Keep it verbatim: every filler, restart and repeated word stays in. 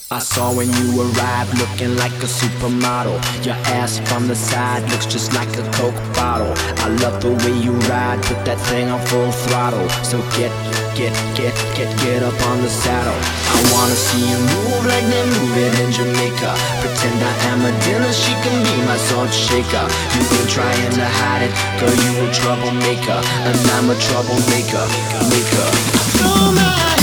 I saw when you arrived looking like a supermodel. Your ass from the side looks just like a Coke bottle. I love the way you ride, put that thing on full throttle. So get, get, get, get, get up on the saddle. I wanna see you move like they move it in Jamaica. Pretend I am a dinner, she can be my salt shaker. You been trying to hide it, girl, you a troublemaker. And I'm a troublemaker, maker. Oh my.